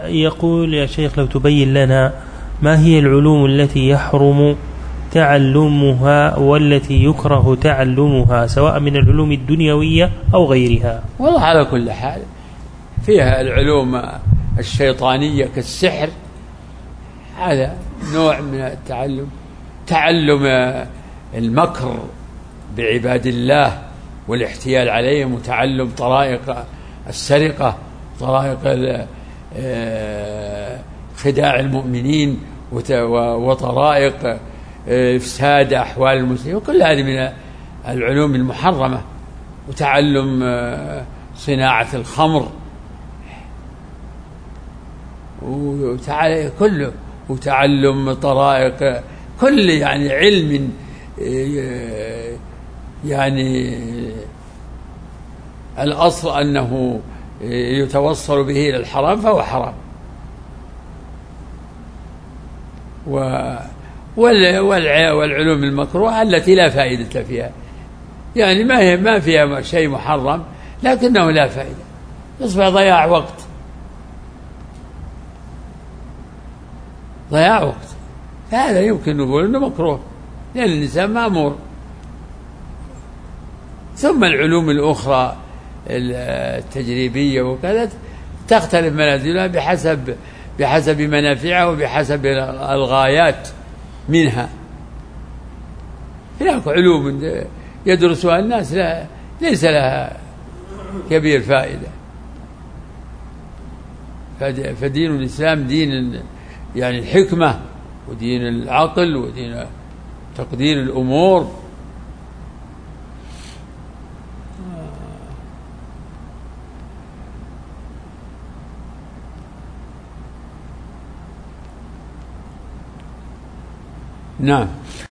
يقول يا شيخ لو تبين لنا ما هي العلوم التي يحرم تعلمها والتي يكره تعلمها سواء من العلوم الدنيوية أو غيرها. والله على كل حال فيها العلوم الشيطانية كالسحر، هذا نوع من التعلم، تعلم المكر بعباد الله والاحتيال عليهم، وتعلم طرائق السرقة، طرائق خداع المؤمنين، وطرائق إفساد أحوال المسلمين، وكل هذه من العلوم المحرمة، وتعلم صناعة الخمر، وتعلم طرائق كل يعني علم يعني الأصل أنه يتوصل به إلى الحرام فهو حرام. والعلوم المكروهة التي لا فائدة فيها، يعني ما فيها شيء محرم لكنه لا فائدة، يصبح ضياع وقت، ضياع وقت، فهذا يمكن نقول أنه مكروه لأن الإنسان مأمور. ثم العلوم الأخرى التجريبية وكذا تختلف منازلها بحسب منافعها وبحسب الغايات منها. هناك علوم يدرسها الناس ليس لها كبير فائدة، فدين الإسلام دين يعني الحكمة ودين العقل ودين تقدير الأمور. نعم.